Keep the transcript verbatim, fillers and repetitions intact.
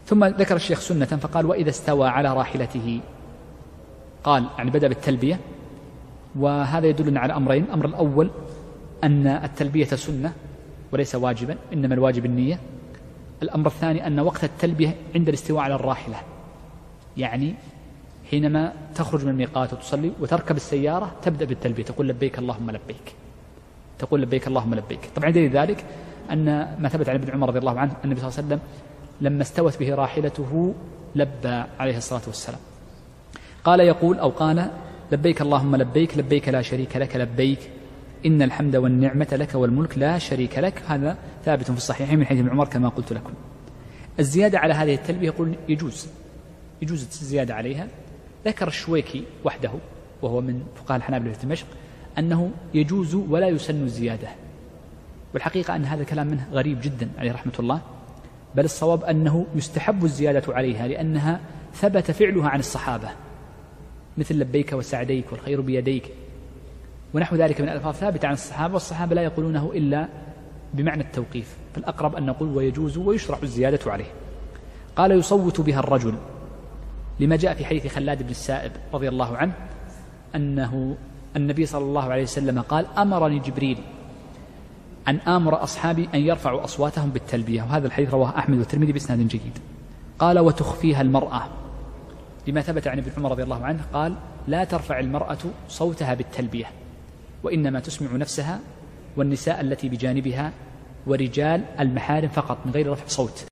ثم ذكر الشيخ سنة فقال: وإذا استوى على راحلته، قال يعني بدأ بالتلبية، وهذا يدلنا على أمرين: الأمر الأول أن التلبية سنة وليس واجبا، إنما الواجب النية. الأمر الثاني أن وقت التلبية عند الاستواء على الراحلة، يعني حينما تخرج من الميقات وتصلي وتركب السيارة تبدأ بالتلبية، تقول لبيك اللهم لبيك، تقول لبيك اللهم لبيك. طبعا دليل ذلك أن ما ثبت عن ابن عمر رضي الله عنه النبي صلى الله عليه وسلم لما استوت به راحلته لبى عليه الصلاة والسلام، قال يقول أو قال: لبيك اللهم لبيك، لبيك لا شريك لك لبيك، إن الحمد والنعمة لك والملك لا شريك لك. هذا ثابت في الصحيحين من حديث ابن عمر كما قلت لكم. الزيادة على هذه التلبية يقول يجوز يجوز الزيادة عليها. ذكر الشويكي وحده وهو من فقهاء الحنابلة في دمشق أنه يجوز ولا يسن الزيادة، والحقيقة أن هذا الكلام منه غريب جدا عليه رحمة الله، بل الصواب أنه يستحب الزيادة عليها لأنها ثبت فعلها عن الصحابة، مثل لبيك وسعديك والخير بيديك ونحو ذلك من الألفاظ ثابتة عن الصحابة، والصحابة لا يقولونه إلا بمعنى التوقيف، فالأقرب أن نقول ويجوز ويشرع الزيادة عليه. قال: يصوت بها الرجل، لما جاء في حديث خلاد بن السائب رضي الله عنه أنه النبي صلى الله عليه وسلم قال: أمرني جبريل أن آمر أصحابي أن يرفعوا أصواتهم بالتلبية، وهذا الحديث رواه أحمد والترمذي بإسناد جيد. قال: وتخفيها المرأة، لما ثبت عن ابن عمر رضي الله عنه قال: لا ترفع المرأة صوتها بالتلبية، وإنما تسمع نفسها والنساء التي بجانبها ورجال المحارم فقط من غير رفع صوت.